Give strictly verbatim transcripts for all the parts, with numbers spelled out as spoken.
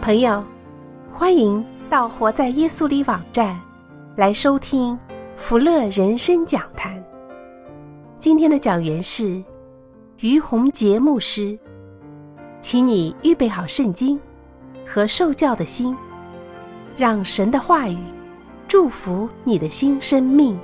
朋友，欢迎到活在耶稣里网站来收听福乐人生讲坛。今天的讲员是于洪杰牧师，请你预备好圣经和受教的心，让神的话语祝福你的新生命。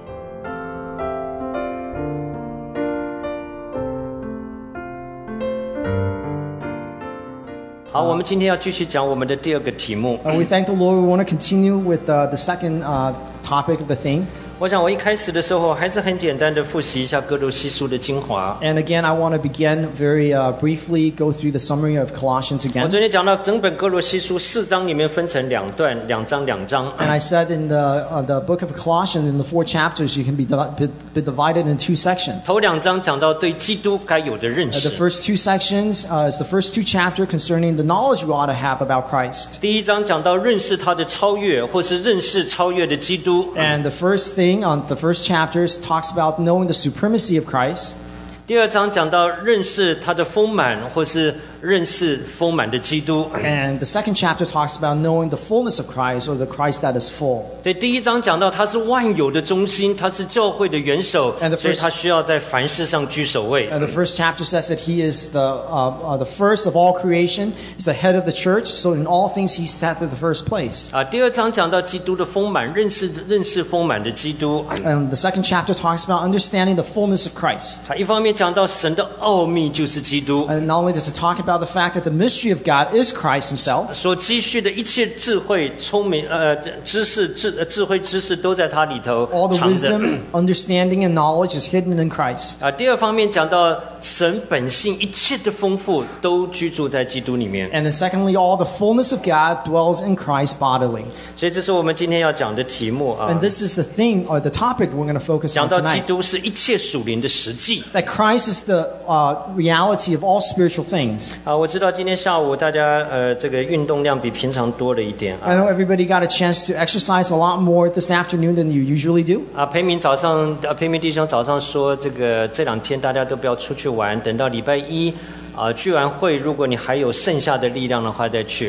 好，我们今天要继续讲我们的第二个题目。 Uh, we thank the Lord. We want to continue with uh, the second uh, topic of the theme. 我想我一开始的时候还是很简单的复习一下哥罗西书的精华。 And again, I want to begin very uh, briefly, go through the summary of Colossians 我 again. 昨天讲到整本哥罗西书四章里面分成两段，两章两章。 And I said in the uh, the book of Colossians, in the four chapters, you can be, divi- be divided in two sections. 头两章讲到对基督该有的认 Uh, 识 the。first two sections uh, is the first two chapters concerning the knowledge we ought to have about Christ. 第一章讲到认识他的超越，或是认识超越的基督。 And the first thing on the first chapters talks about knowing the supremacy of Christ. 第二章讲到认识他的丰满，或是认识丰满的基督。 And the second chapter talks about knowing the fullness of Christ, or the Christ that is full. 对，第一章讲到他是万有的中心，他是教会的元首 And the， 所以 first- 他需要在凡事上居首位。 And the first chapter says that he is the uh, uh, the first of all creation, he's the head of the church, so in all things he's set at the first place. 啊，第二章讲到基督的丰满，认识认识丰满的基督。 And the second chapter talks about understanding the fullness of Christ. 啊，一方面讲到神的奥秘就是基督， And not only does it talk about the fact that the mystery of God is Christ himself, 所积蓄的一切智慧、聪明呃知识、智呃智慧知识都在他里头 all the 藏着。 wisdom, understanding, and knowledge is hidden in Christ. 啊，第二方面讲到神本性一切的丰富都居住在基督里面， And then secondly, all the fullness of God dwells in Christ bodily. 所以这是我们今天要讲的题目啊 And。this is the thing, or the topic we're going to focus 讲 on 到基 tonight. 督是一切属灵的实际 That Christ is the uh, reality of all spiritual things. 啊。我知道今天下午大家呃这个运动量比平常多了一点 I 啊。 know everybody got a chance to exercise a lot more this afternoon than you usually do. 啊，培明早上，啊，培明弟兄早上说，这个这两天大家都不要出去玩，等到礼拜一，啊，聚完会，如果你还有剩下的力量的话再去，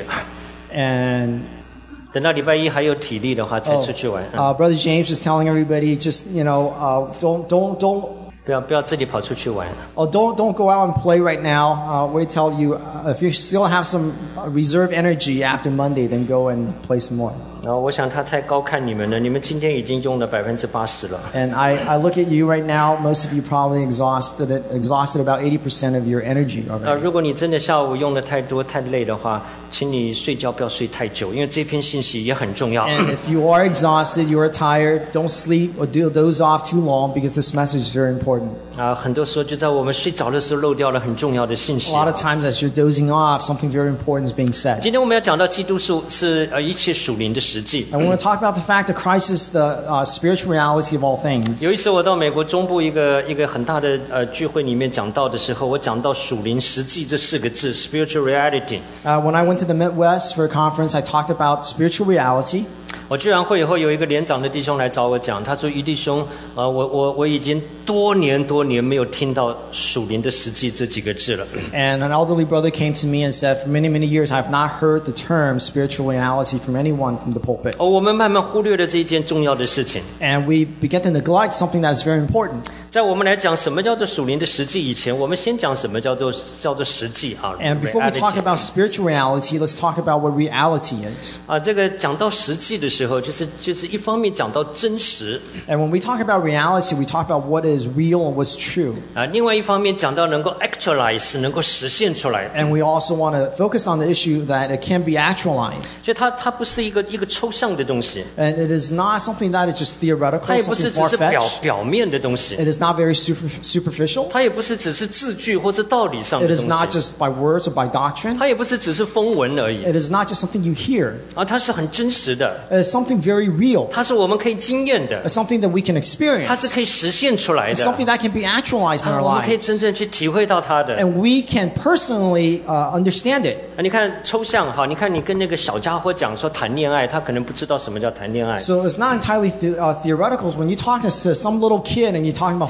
And 等到礼拜一还有体力的话才 oh, 出去玩，嗯 uh, Brother James was telling everybody, just you know, uh, don't don't don't 不要不要自己跑出去玩。 oh don't don't go out and play right now. Uh, wait till you uh, if you still have some uh, reserve energy after Monday, then go and play some more. 然后我想他太高看你们了，你们今天已经用了百分之八十了。 And I, I look at you right now. Most of you probably exhausted it, exhausted about eighty percent of your energy 啊， already. 如果你真的下午用的太多太累的话，请你睡觉不要睡太久，因为这篇信息也很重要。 And if you are exhausted, you are tired, don't sleep or do doze off too long because this message is very important. 啊，很多时候就在我们睡着的时候漏掉了很重要的信 A 息。 lot of times as you're dozing off, something very important is being said. 今天我们要讲到基督是是呃一切属灵的实际。 And we want to talk about the fact that Christ is the uh, spiritual reality of all things. 有一次我到美国中部一个一个很大的呃聚会里面讲道的时候，我讲到属灵实际这四个字 （spiritual reality）。 Uh, when I went to the Midwest for a conference, I talked about spiritual reality. 我聚完会以后，有一个连长的弟兄来找我讲，他说：“于弟兄，呃，我我我已经多年多年没有听到属灵的实际这几个字了。” And an elderly brother came to me and said, for many, many years, I have not heard the term spiritual reality from anyone from the pulpit. 哦，我们慢慢忽略了这一件重要的事情。 And we begin to neglect something that is very important. 在我们来讲什么叫做属灵的实际以前，我们先讲什么叫做叫做实际啊 And before we talk reality about spiritual reality, let's talk about what reality is. 啊，这个讲到实际的时候，就是就是一方面讲到真实 And when we talk about reality, we talk about what is real and what's true. 啊，另外一方面讲到能够 actualize 能够实现出来。 And we also want to focus on the issue that it can be actualized. 所以它它不是一个一个抽象的东西， And it is not something that is just 它 theoretical, 也不是 something 只是表 far-fetched. 表面的东西， It is not very super, superficial. 它也不是只是字句或是道理上 It 的 is not 东西， just by words or by doctrine. 它也不是只是风闻而已 It is not just something you hear. 啊，它是很真实的， It is something very real. 它是我们可以经验的， It's something that we can 它 experience. 是可以实现出来 It's 的， something that can be actualized in 啊 our 我们可以真 lives. 正去体会到它的。 And we can personally uh, understand it. 啊，你看抽象哈，你看你跟那个小家伙讲说谈恋爱，他可能不知道什么叫谈恋爱。 So it's not entirely the, uh, theoretical. When you talk to some little kid and you're talking about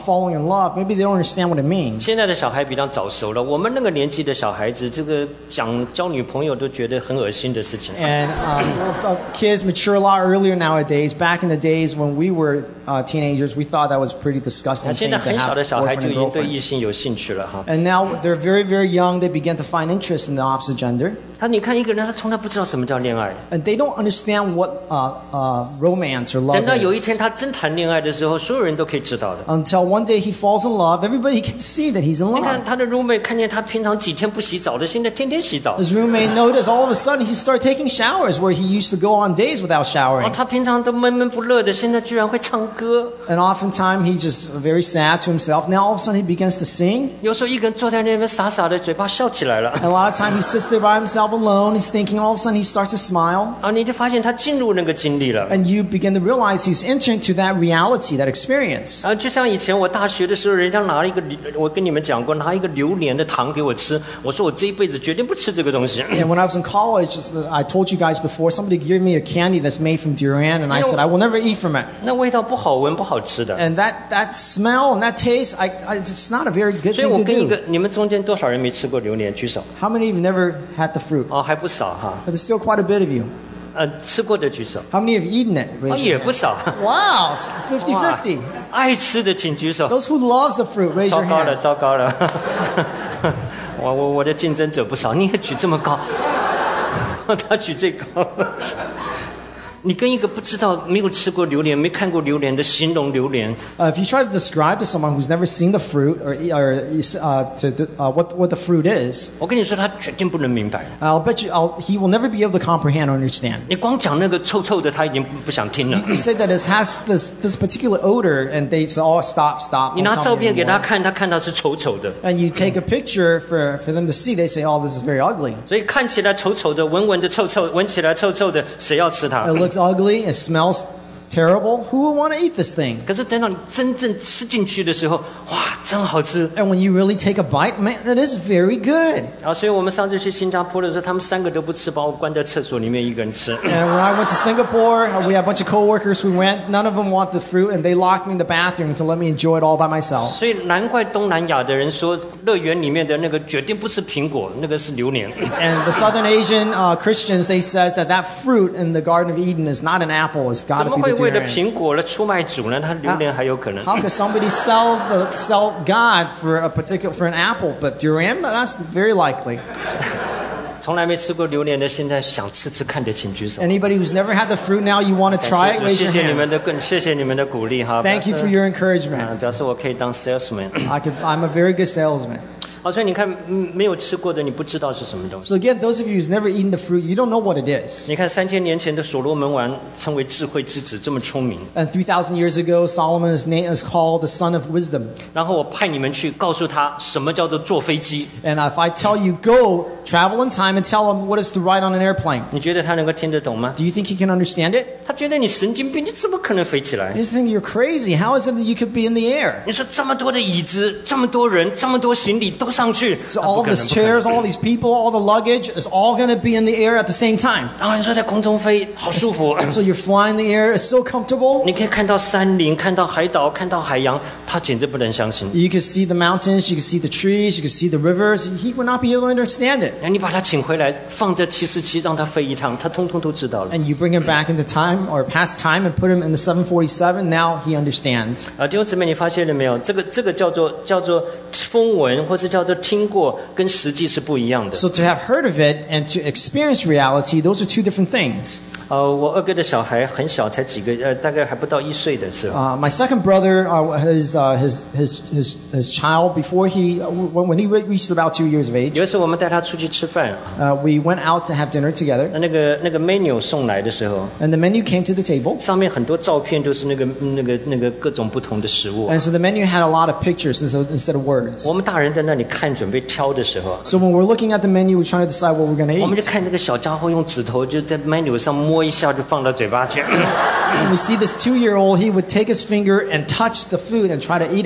falling in love, maybe they don't understand what it means. 现在的小孩比较早熟了，我们那个年纪的小孩子，这个讲交女朋友都觉得很恶心的事情。 And um, well, kids mature a lot earlier nowadays. Back in the days when we were uh, teenagers, we thought that was a pretty 那 disgusting 现 thing 在 to 很小 have 的小孩 boyfriend 就 and 已经对 girlfriend. 异性有兴趣了哈。 And now they're very, very young. They begin to find interest in the opposite gender. 他你看一个人，他从来不知道什么叫恋爱。 And they don't understand what uh, uh, romance or love 等到有一 is. 天他真谈恋爱的时候，所有人都可以知道的。 Until one day he falls in love, everybody can see that he's in 你看 love. 他的 roommate 看见他平常几天不洗澡的，现在天天洗澡。 His roommate noticed all of a sudden he started taking showers where he used to go on days without 哦， showering. 他平常都闷闷不乐的，现在居然会唱歌。 And oftentimes he's just very sad to himself. Now all of a sudden he begins to sing. 有时候一个人坐在那边傻傻的，嘴巴笑起来了。 And a lot of times he sits there by himself alone. He's thinking. All of a sudden he starts to smile. 啊，你就发现他进入那个经历了。 And you begin to realize he's entering to that reality, that experience. 啊，就像以前我大学的时候，人家拿了一个榴，我跟你们讲过，拿一个榴莲的糖给我吃，我说我这一辈子绝对不吃这个东西。 And when I was in college, I told you guys before, somebody gave me a candy that's made from durian, and I said, I will never eat from it. 那味道不好闻，不好吃的。 And that, that smell and that taste, I, I, it's not a very good 所以 thing 我 to 跟一个 do. 你们中间多少人没吃过榴莲？举手。 How many of you never had the fruit? 哦，还不少哈。 But there's still quite a bit of you. 呃，吃过的举手。 How many have eaten it? 哦， Raise 也 your 不 hand. 少。 Wow, it's fifty 哇 fifty. 爱吃的请举手。 Those who loves the fruit, raise 糟 your 糕了， hand. 糟糕了！我我我的竞争者不少，你也举这么高，他举最高。你跟一个不知道、没有吃过榴莲、没看过榴莲的形容榴莲， Uh, if you try to describe to someone who's never seen the fruit or, or uh, to, uh, what, what the fruit is, 我跟你说，他绝对不能明白。 I'll bet you I'll, he will never be able to comprehend or understand. 你光讲那个臭臭的，他已经不不想听了。 You say that it has this, this particular odor, and they say, oh, stop, stop. 你 Don't 拿 tell 照 me 片给他 anymore. 看，他看到是丑丑的， And you take a picture for, for them to see, they say, oh, this is very ugly. 所以看起来丑丑的，闻闻的臭臭，闻起来臭臭的，谁要吃它？ It looks ugly, it smells terrible. Who would want to eat this thing? 可是等到你真正吃进去的时候，哇，真好吃！ And when you really take a bite, man, it is very good. 然后，所以我们上次去新加坡的时候，他们三个都不吃，把我关在厕所里面一个人吃。 And when I went to Singapore, we had a bunch of coworkers who went. None of them want the fruit, and they locked me in the bathroom to let me enjoy it all by myself. 所以难怪东南亚的人说，乐园里面的那个绝对不是苹果，那个是榴莲。 And the Southern Asian uh, Christians, they says that that fruit in the Garden of Eden is not an apple. It's got 怎 to 么 be 会 the 为了 durian. 苹果来出卖主呢？他榴莲还有可能。 How could somebody sell the, sell God for a particular for an apple, but durian? That's very likely. 从来没吃过榴莲的，现在想吃吃看的，请举手。 Anybody who's never had the fruit now, you want to try it? 感 Raise 谢 your 谢你们 hands. 的更，谢谢你们的鼓励哈。 Thank you 表 for 示 your 啊 encouragement. 表示我可以当 salesman。 I could, I'm a very good salesman. 好，所以你看，嗯没有吃过的，你不知道是什么东西。 So again, those of you who's never eaten the fruit, you don't know what it is. 你看，三千年前的所罗门王称为智慧之子，这么聪明。 And three thousand years ago, Solomon is, named, is called the son of wisdom. 然后我派你们去告诉他什么叫做坐飞机。 And if I tell you, go travel in time and tell him what is to ride on an airplane, 你觉得他能够听得懂吗？ do you think he can understand it? 他觉得你神经病，你怎么可能飞起来 You？just think you're crazy. How is it that you could be in the air? 你说这么多的椅子，这么多人，这么多行李都上去， So 啊不 all 可能 these 不可能 chairs, all these people, all the luggage is all going to be in the air at the same time. 然后你说在空中飞，好舒服。 So you're flying in the air. It's so comfortable. 你可以看到山林，看到海岛，看到海洋，他简直不能相信。 You can see the mountains. You can see the trees. You can see the rivers. He would not be able to understand it. 然后你把他请回来，放在七四七，让他飞一趟，他通通都知道了。 And you bring him back into time or past time and put him in the seven forty-seven. Now he understands. 啊，弟兄姊妹，你发现了没有？这个这个叫做叫做风闻，或是叫做听过，跟实际是不一样的。 So to have heard of it and to experience reality, those are two different things. 呃，我二哥的小孩很小，才几个呃，大概还不到一岁的时候。 Uh, my second brother, uh, his, uh, his, his, his, his child, before he, uh, when, when he re- reached about two years of age, 有一次我们带他出去吃饭， uh, we went out to have dinner together. 那那个那个 menu 送来的时候， And the menu came to the table. 上面很多照片都是那个那个那个各种不同的食物。 And so the menu had a lot of pictures instead instead of words. 我们大人在那里看，准备挑的时候， So when we're looking at the menu, we're trying to decide what we're going 我们 to 就 eat. 看那个小家伙用指头就在 menu 上摸一下，就放到嘴巴去。 And we see this two-year-old, he would take his finger and touch the food and try to eat it.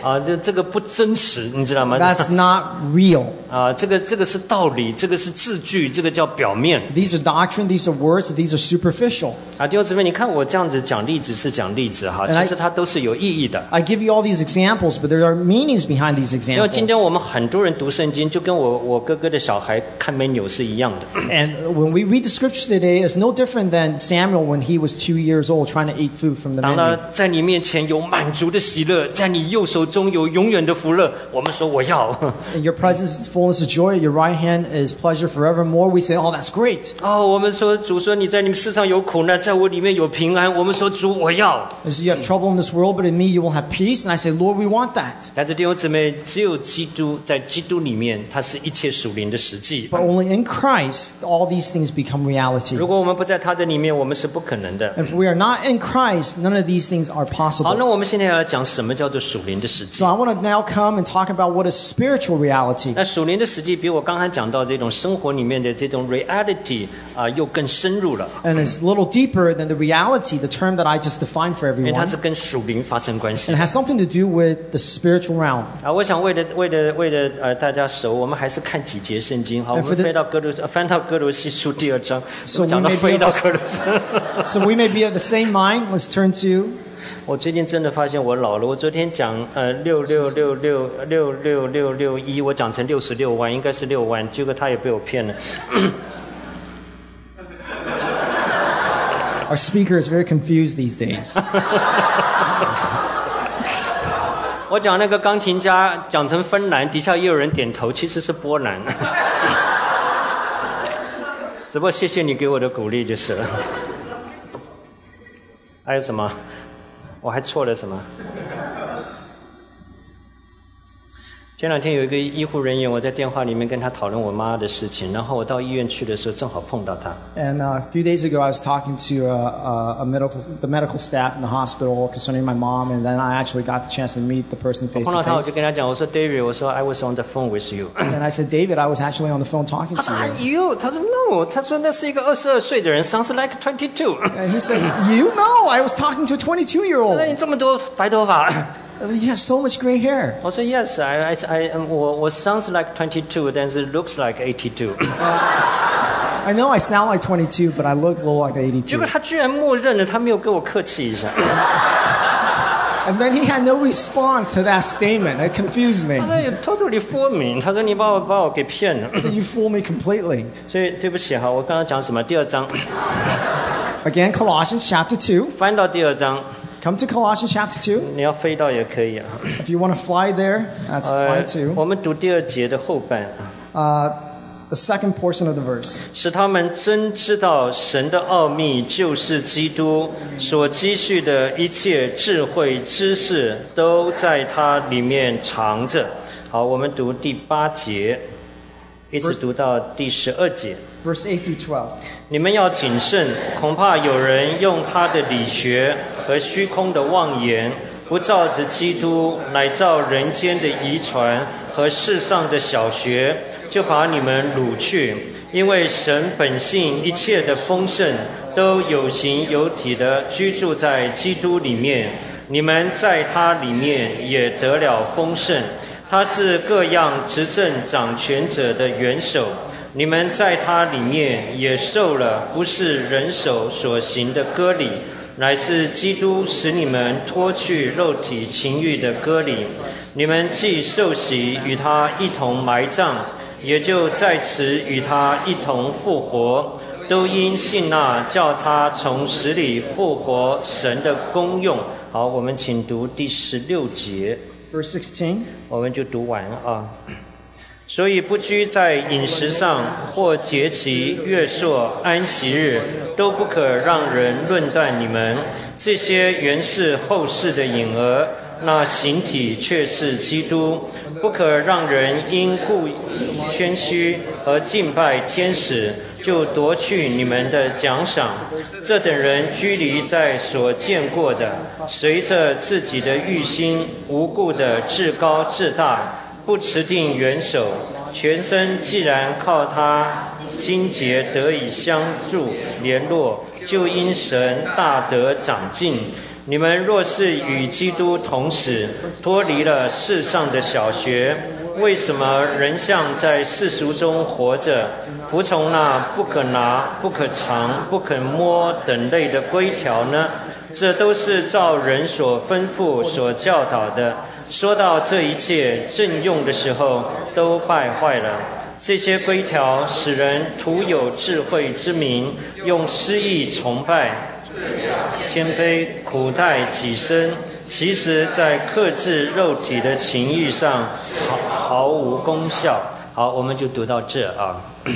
啊，这这个不真实，你知道吗？ That's not real. 啊，这个这个是道理，这个是字句，这个叫表面。 These are doctrine, these are words, these are superficial. 啊，弟兄姊妹，你看我这样子讲例子是讲例子哈， And I- 其实它都是有意义的。 I give you all these examples, but there are meanings behind these 因为今天 examples. 我们很多人读圣经，就跟我我哥哥的小孩看 menu 是一样的。 And when we read the scripture today, it's no different than Samuel when he was two years old trying to eat food from the 当 menu. 他在你面前有满足的喜乐，在你右手中有永远的福乐，我们说我要。 In your presence is fullness of joy, your right hand is pleasure forevermore. We say, oh, that's great. 哦，我们说主说你在你们世上有苦难，在我里面有平安。我们说主我要。 And so you have trouble in this world, but in me you will have peace. And I say, Lord, we want that. 但是弟兄姊妹，只有基督在基督里面，它是一切属灵的实际。 But only in Christ, all these things become reality. 如果我们不在他的里面，我们是不可能的。 And if we are not in Christ, none of these things are 好，那 possible. 我们现在要讲什么叫做属灵的实际 So。I want to now come and talk about what is spiritual reality. 那属灵的实际比我刚才讲到这种生活里面的这种 reality 啊、又更深入了， And it's a little deeper than the reality, the term that I just defined for 因为它 everyone. 是跟属灵发生关系 And it has something to do with the spiritual realm. 啊。我想为了为了为了呃大家熟，我们还是看几节圣经。好，我 And for 们 the- 飞到哥罗呃翻到哥罗西书第二章， So 我讲到 we may be 飞到 able to- 哥罗西。 So we may be of the same mind. Let's turn to 我最近真的发现我老了。我昨天讲呃六六六六六六六六一，我讲成六十六万，应该是六万，结果他也被我骗了。 our speaker is very confused these days. 我讲那个钢琴家讲成芬兰，底下也有人点头，其实是波兰。只不过谢谢你给我的鼓励就是了。还有什么？我还错了什么？前两天有一个医护人员，我在电话里面跟他讨论我妈的事情，然后我到医院去的时候正好碰到他。 And uh, a few days ago, I was talking to uh, a, a medical, the medical staff in the hospital concerning my mom, and then I actually got the chance to meet the person 我 face 碰 to 到他，我就 face. 跟他讲，我说 David，我说 I was on the phone with you。 And I said, David, I was actually on the phone talking 他说 to you. you，他说 no，他说那是一个二十二岁的人 ，sounds like twenty two。 And he said, you know, I was talking to a twenty-two-year-old. 那你这么多白头发？ You have so much gray hair. 我说 yes，I I I 我我 sounds like twenty two，但是 looks like eighty two。 I know I sound like twenty-two, but I look a little like 结果 eighty-two. 他居然默认了，他没有跟我客气一下。 And then he had no response to that statement. It confused me. 他说 you totally fool me，他说你把我把我给骗了。 So you fool me completely. 所以对不起哈，我刚刚讲什么？第二章， Again, Colossians chapter two. 翻到第二章， Come to Colossians chapter two. 你要飞到也可以啊。 If you want to fly there, that's 呃 fine，too. 我们读第二节的后半。 Uh, the second portion of the verse. 使他们真知道神的奥秘就是基督，所积蓄的一切智慧知识都在他里面藏着。好，我们读第八节，一直读到第十二节。 Verse eight through twelve. 你们要谨慎，恐怕有人用他的理学和虚空的妄言，不照着基督，乃照人间的遗传和世上的小学，就把你们掳去。因为神本性一切的丰盛，都有形有体的居住在基督里面，你们在他里面也得了丰盛。他是各样执政掌权者的元首。你们在他里面也受了不是人手所行的割礼，乃是基督使你们脱去肉体情欲的割礼。你们既受洗与他一同埋葬，也就在此与他一同复活，都因信那叫他从死里复活神的功用。好，我们请读第十六节， Verse sixteen. 我们就读完啊。所以不拘在饮食上，或节期、月朔、安息日，都不可让人论断你们。这些原是后世的影儿，那形体却是基督。不可让人因故谦虚而敬拜天使，就夺去你们的奖赏。这等人居离在所见过的，随着自己的欲心，无故的自高自大。不持定元首，全身既然靠他筋节得以相助联络，就因神大得长进。 你们若是与基督同死，脱离了世上的小学，为什么仍像在世俗中活着，服从那不可拿、不可尝、不可摸等类的规条呢？这都是照人所吩咐、所教导的。说到这一切正用的时候，都败坏了。这些规条使人徒有智慧之名，用私意崇拜、谦卑、苦待己身，其实在克制肉体的情欲上毫毫无功效。好，我们就读到这啊。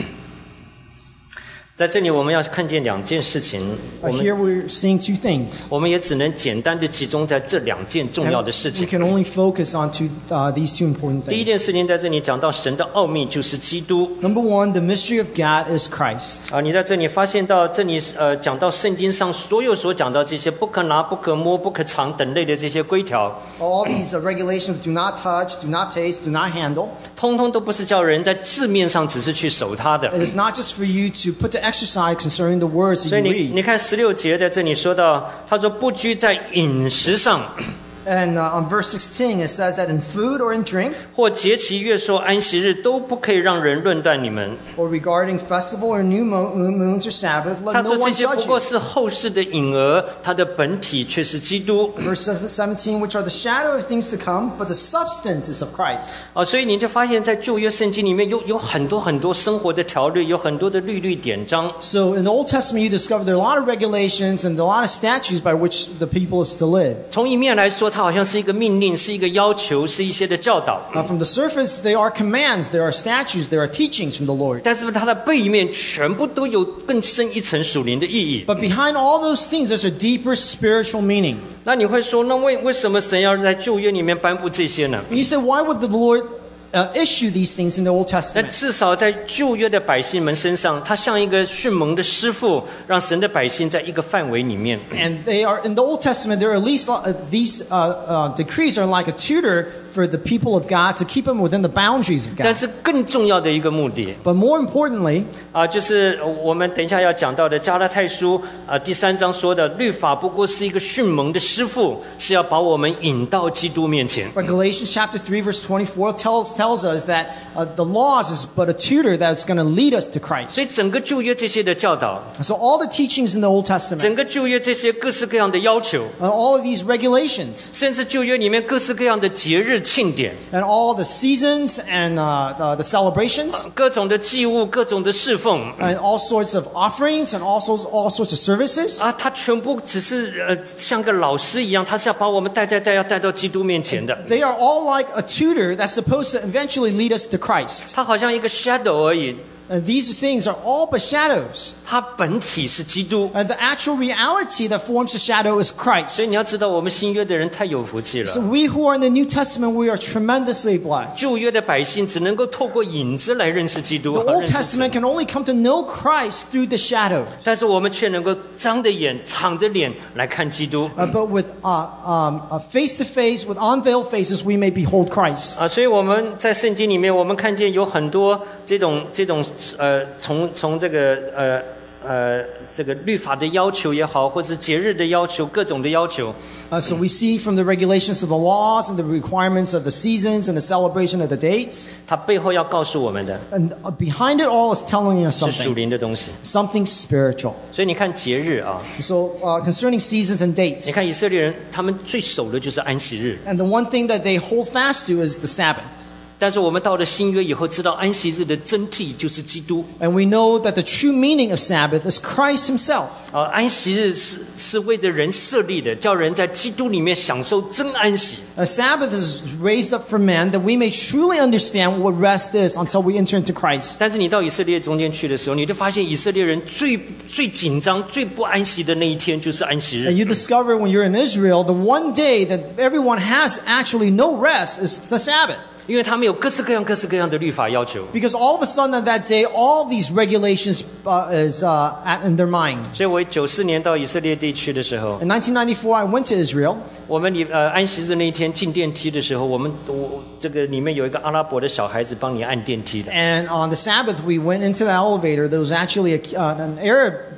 在这里我们要看见两件事情， Uh, here we're seeing two things. 我们也只能简单的集中在这两件重要的事 We 情。 can only focus on two, uh, these two important 第一 things. 件事情在这里讲到神的奥秘就是基督 Number one, the mystery of God is Christ. 啊，你在这里发现到这里呃讲到圣经上所有所讲到这些不可拿、不可摸、不可尝等类的这些规条， All these uh, regulations, do not touch, do not taste, do not handle. 通通都不是叫人在字面上只是去守它的。 It is not just for you to put to exercise concerning the words 所 that 以 you 你你 read. 看十六节在这里说到，他说不拘在饮食上， And uh, on verse sixteen, it says that in food or in drink, 或节期、月朔、安息日都不可以让人论断你们。 or regarding festival or new mo- moons or Sabbath, 他 let no 说这 one 些不 judge 过 you. 是后世的影儿，它的本体却是基督。 Verse seventeen, which are the shadow of things to come, but the substance is of Christ. 啊，所以你就发现，在旧约圣经里面有有很多很多生活的条律，有很多的律律典章。 So in the Old Testament, you discover there are a lot of regulations and a lot of statutes by which the people is to live. 从一面来说，它好像是一个命令，是一个要求，是一些的教导。 Uh, from the surface, they are commands, there are statutes, there are teachings from the Lord. 但是它的背面全部都有更深一层属灵的意义。 But behind all those things, there's a deeper spiritual meaning. 那你会说，那为为什么神要在旧约里面颁布这些呢？ And you say, why would the Lord uh, issue these things in the Old 那 Testament? 至少在旧约的百姓们身上，他像一个迅猛的师傅，让神的百姓在一个范围里面。 And they are in the Old Testament. There are at least uh, these uh, uh, decrees are like a tutor for the people of God to keep them within the boundaries of 但 God. 是更重要的一个目的 But more importantly, 啊，就是我们等一下要讲到的加拉太书啊第三章说的，律法不过是一个迅猛的师傅，是要把我们引到基督面前。 but Galatians chapter three verse twenty-four tells tells us that uh, the laws is but a tutor that's going to lead us to 所以 Christ. 整个旧约这些的教导， So all the teachings in the Old 整 Testament 个旧约这些各式各样的要求， and all of these regulations 甚至旧约里面各式各样的节日庆典， and all the seasons and uh, the, the celebrations 各种的祭物，各种的侍奉 and all sorts of offerings and also all sorts of services. 啊，它全部只是呃像个老师一样，他是要把我们带带带要带到基督面前的。 They are all like a tutor that's supposed to eventually lead us to Christ. 它好像一个 shadow 而已， And these things are all but shadows. 它本体是基督。 And the actual reality that forms the shadow is 所以 Christ. 你要知道，我们新约的人太有福气 So 了。 we who are in the New Testament, we are tremendously blessed. 旧约的百姓只能够透过影子来认识基督， The 和 Old 认识神 Testament can only come to know Christ through the shadow. 但是我们却能够张着眼、敞着脸来看基督 Uh, but with uh, um, uh, face to face, with unveiled faces, we may behold Christ. 啊！所以我们在圣经里面，我们看见有很多这种这种呃，从从这个呃呃这个律法的要求也好，或是节日的要求，各种的要求， Uh, so we see from the regulations of the laws and the requirements of the seasons and the celebration of the dates. 它背后要告诉我们的 And uh, behind it all is telling us 是属 something, 灵的东西。 something spiritual. 所以你看节日啊， So uh, concerning seasons and 你 dates, 看以色列人他们最守的就是安息日， and the one thing that they hold fast to is the Sabbath. 但是我们到了新约以后，知道安息日的真谛就是基督 And we know that the true meaning of Sabbath is Christ himself. 啊。安息日是是为着人设立的，叫人在基督里面享受真安息。 A Sabbath is raised up for man that we may truly understand what rest is until we enter into Christ. 但是你到以色列中间去的时候，你就发现以色列人最最紧张、最不安息的那一天就是安息 And 日。 you discover when you're in Israel, the one day that everyone has actually no rest is the Sabbath. 因为他们有各式各样、各式各样的律法要求， Because all of a sudden on that day, all these regulations uh, is uh, at, in their mind. 所以我九四年到以色列地区的时候， In nineteen ninety-four, I went to Israel. 我们里呃安息日那一天进电梯的时候，我们我这个里面有一个阿拉伯的小孩子帮你按电梯的。 And on the Sabbath, we went into the elevator. There was actually a, uh, an Arab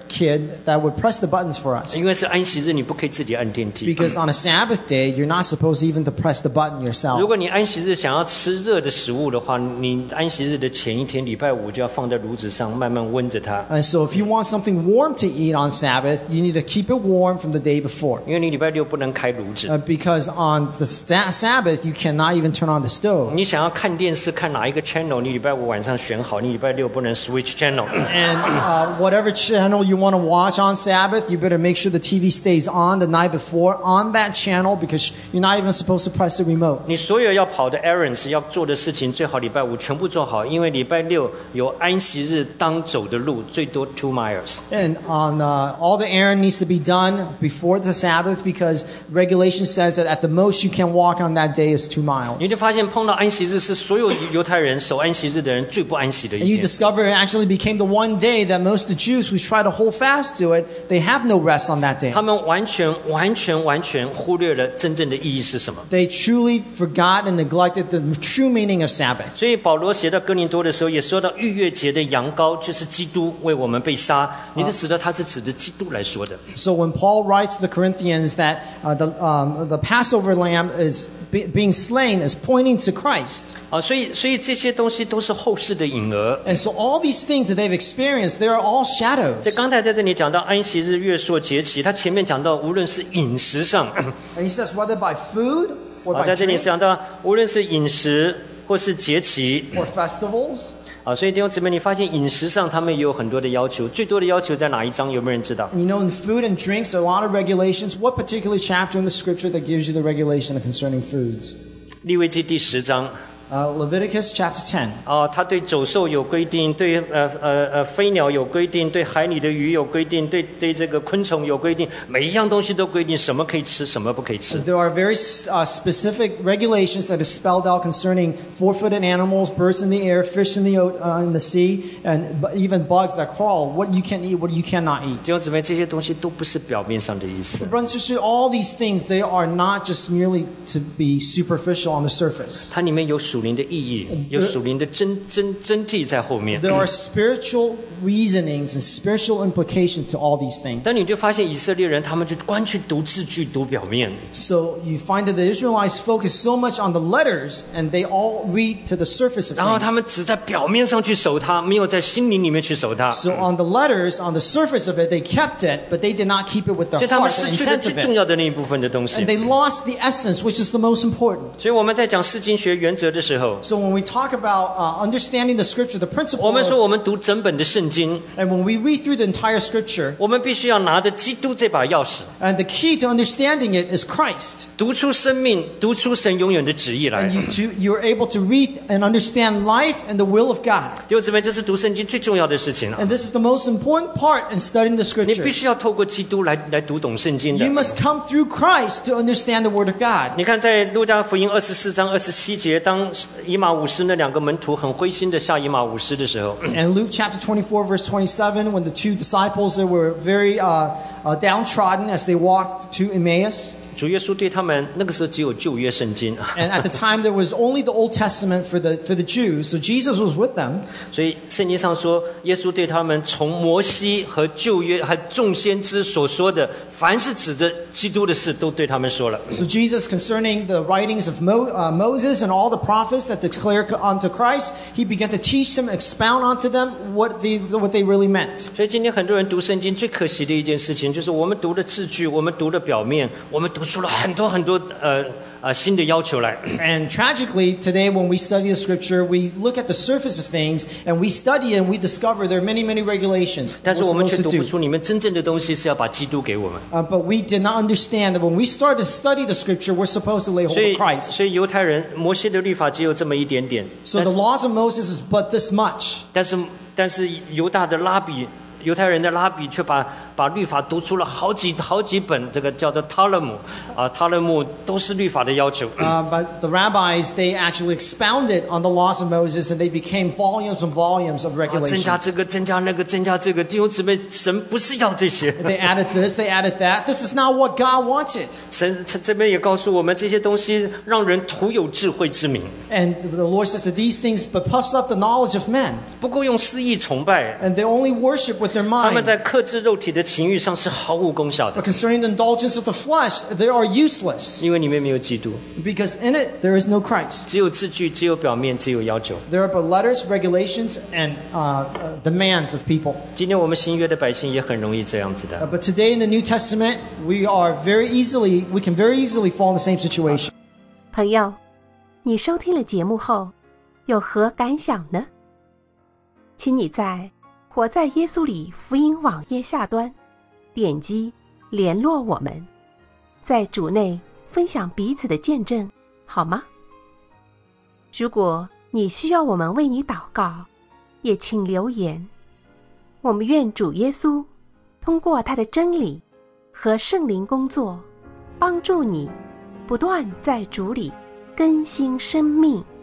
kid that would press the buttons for us. 因为是安息日，你不可以自己按电梯。 Because on a Sabbath day, you're not supposed even to press the button 如 yourself. 果你安息日想要吃热的食物的话，你安息日的前一天，礼拜五就要放在炉子上，慢慢温着它。 And so if you want something warm to eat on Sabbath, you need to keep it warm from the day before. 因为你礼拜六不能开炉子。 Uh, because on the sta- Sabbath, you cannot even turn on the stove. 你想要看电视看哪一个 channel， 你礼拜五晚上选好，你礼拜六不能 switch channel。 And uh, whatever channel you want to watch on Sabbath, you better make sure the T V stays on the night before on that channel because you're not even supposed to press the remote. 你所有要跑的 errands 要做的事情，最好礼拜五全部做好，因为礼拜六有安息日当走的路，最多 two miles。 And on uh, all the errand needs to be done before the Sabbath because regulation says that at the most you can walk on that day is two miles. 你就发现碰到安息日是所有犹太人守安息日的人最不安息的 And 一 you 天。 discover it actually became the one day that most of the Jews who try to hold fast to it, they have no rest on that day. 他们完全、完全、完全忽略了真正的意义是什么。 They truly forgot and neglected the true meaning of Sabbath. 所以保罗写到哥林多的时候，也说到逾越节的羊羔就是基督为我们被杀，你就知道他是指着基督来说的。 So when Paul writes to the Corinthians that uh, the, um, the Passover lamb is be, being slain is pointing to Christ. 啊，所以所以这些东西都是后世的影儿。 And so all these things that they've experienced, they are all shadows. 所以刚才在这里讲到安息日、月朔节期，他前面讲到无论是饮食上， And he says whether by food or 啊， by 在这里 drink 讲到无论是饮食或是节期， or festivals. 啊，所以弟兄姊妹，你发现饮食上他们也有很多的要求，最多的要求在哪一章？有没有人知道？ And you know, in food and drinks, there are a lot of regulations. What particular chapter in the scripture that gives you the regulation concerning foods? 利未记第十章。 Uh, Leviticus chapter ten. 啊，他对走兽有规定，对呃呃呃飞鸟有规定，对海里的鱼有规定，对对这个昆虫有规定，每一样东西都规定什么可以吃，什么不可以吃。 There are very uh, specific regulations that is spelled out concerning four-footed animals, birds in the air, fish in the o- uh, in the sea, and bu- even bugs that crawl. What you can eat, what you cannot eat. 弟兄姊妹，这些东西都不是表面上的意思。 Brothers and sisters, all these things, they are not just merely to be superficial on the surface. 它里面有属灵的意义，有属灵的真真真谛在后面。 There are spiritual reasonings and spiritual implications to all these things. 但你就发现以色列人他们就光去读字句、读表面， So you find that the Israelites focus so much on the letters and they all read to the surface of 然后他 things. 们只在表面上去守它，没有在心灵里面去守它， So on the letters, on the surface of it, they kept it, but they did not keep it with their 所以他们 heart 失 and 去了 intent 最 of 重 it. 要的那一部分的东西 And。they lost the essence, which is the most important. 所以我们在讲释经学原则的时候， So when we talk about uh, understanding the scripture, the 我 principle, 们 of, 说我们读整本的圣经， and when we read through the entire scripture, 我们必须要拿着基督这把钥匙， and the key to understanding it is Christ. 读出生命，读出神永远的旨意来 And。you to, you're able to read and understand life and the will of God. 弟兄姊妹，这是读圣经最重要的事情了。 And this is the most important part in studying the 你必 scriptures. 须要透过基督来来读懂圣经 You 的。 must come through Christ to understand the word of God. 你看，在路加福音二十四章二十七节，当以马五斯那两个门徒很灰心的下以马五斯的时候， And Luke chapter twenty-four, verse twenty-seven, when the two disciples they were very uh, uh, downtrodden as they walked to Emmaus. 主耶稣对他们那个时候只有旧约圣经， And at the time, there was only the Old Testament for the, for the Jews. So Jesus was with them. 所以圣经上说，耶稣对他们从摩西和旧约和众先知所说的，凡是指着基督的事，都对他们说了。 So Jesus, concerning the writings of Mo, uh, Moses and all the prophets that declare unto Christ, he began to teach them, expound unto them what they, what they really meant. 所以今天很多人读圣经最可惜的一件事情，就是我们读的字句，我们读的表面，我们读出了很多很多呃呃新的要求来。 And tragically, today when we study the scripture, we look at the surface of things and we study and we discover there are many, many regulations 但 that 是 we're 我们 supposed 却 to 读不 do. 出里面真正的东西是要把基督给我们。 Uh, but we did not understand that when we start to study the scripture, we're supposed to lay hold 所以 of Christ. 所以犹太人摩西的律法只有这么一点点， So 但 the 是 laws of Moses is but this much. 但是但是犹大的拉比。犹太人的拉比却把把律法读出了好几好几本，这个叫做塔勒姆啊，塔勒姆都是律法的要求。 Uh, but the rabbis, they actually expounded on the laws of Moses, and they became volumes and volumes of 啊增加 regulations. 这个，增加那个，增加这个，弟兄姊妹，神不是要这些。 They added this, they added that. This is not what God wanted. 神这这边也告诉我们，这些东西让人徒有智慧之名， And the Lord says that these things but puffs up the knowledge of men, 不够用私意崇拜， and they only worship with their 他们 mind. 在克制肉体的情欲上是毫无功效的， But concerning the indulgence of the flesh, they are useless, 因为里面没有基督， because in it there is no Christ. 只有字句，只有表面，只有要求。 There are but letters, regulations, and uh, uh, demands of people. 今天我们新约的百姓也很容易这样子 Uh, 的。 but today in the New Testament, we are very easily, we can very easily fall in the same situation. 朋友，你收听了节目后，有何感想呢？请你在活在耶稣里福音网页下端点击联络我们，在主内分享彼此的见证，好吗？如果你需要我们为你祷告，也请留言。我们愿主耶稣通过他的真理和圣灵工作，帮助你不断在主里更新生命。